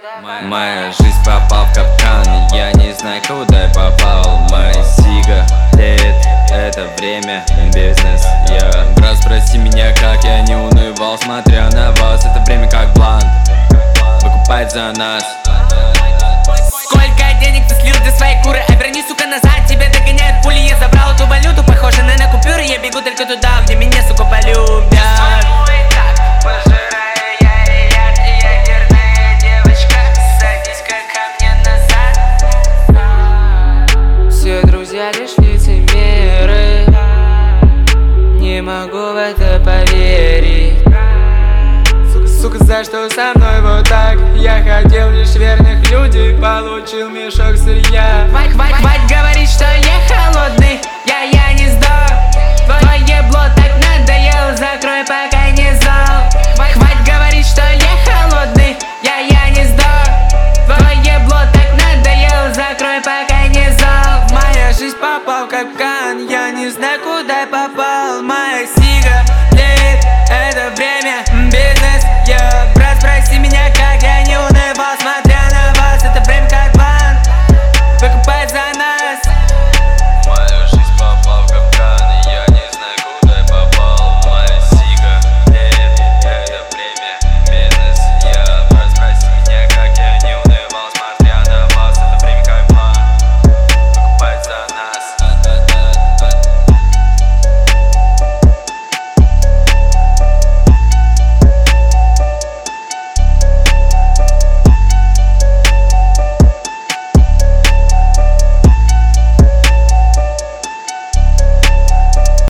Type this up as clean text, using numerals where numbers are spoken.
Моя жизнь попал в капкан, я не знаю, куда я попал. Моя сигарет, это время, бизнес, Брат, спроси меня, как я не унывал, смотря на вас. Это время как блант, выкупает за нас. Сколько денег ты слил для своей куры? Оберни, сука, назад, тебя догоняют пули. Я забрал эту валюту, похоже на купюры. Я бегу только туда, где меня, сука, полюбят. Все друзья лишь лицемеры, не могу в это поверить. Сука, за что со мной вот так? Я хотел лишь верных людей, получил мешок сырья. Хватит говорить, что я холодный, я не сдох. Твое ебло так надоело, закрой, пока не зал. Хватит говорить, что я холодный, я не сдох. Твое ебло так надоело, закрой, пока не зал. Моя жизнь попал в капкан.